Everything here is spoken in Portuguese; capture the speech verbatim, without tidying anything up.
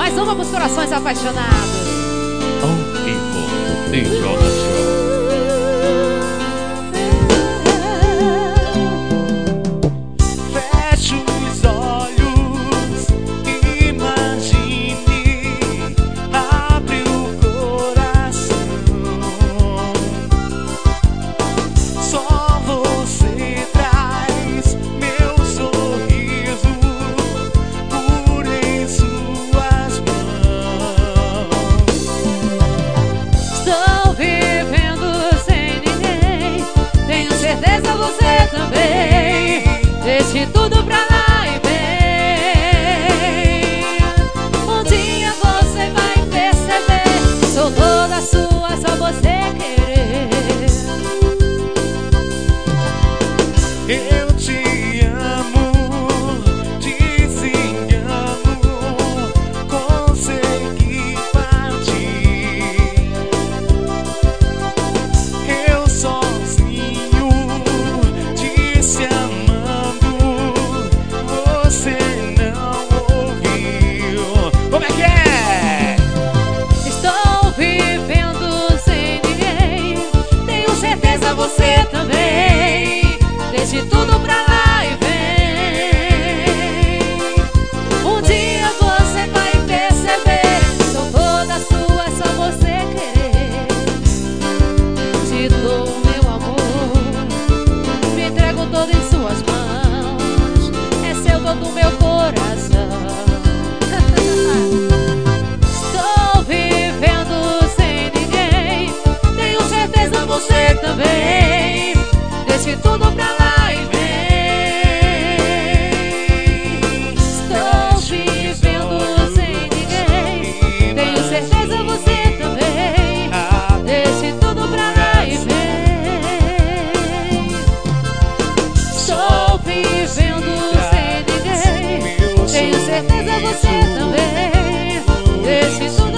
Mais uma pros corações apaixonados. Ao vivo, D J Show. Feche os olhos, imagine, abre o coração. Só você traz meu sorriso por em suas mãos. Estou vivendo sem ninguém, tenho certeza você também. Deixe tudo pra lá e vem. Um dia você vai perceber, sou toda sua, só você querer. Eu te amo, desengano, consegui partir. Eu sozinho, disse amando, você não ouviu. Como é que é? Estou vivendo sem ninguém, tenho certeza você também. Deixe tudo pra lá e vem. Um dia você vai perceber, sou toda sua, só você querer. Te dou meu amor, me entrego todo em suas mãos. É seu todo meu coração. Estou vivendo sem ninguém, tenho certeza você também. Deixe tudo pra lá e vem. Estou vivendo sem ninguém, tenho certeza você também. Deixe tudo pra lá e vem. Estou vivendo sem ninguém, tenho certeza você também. Deixe tudo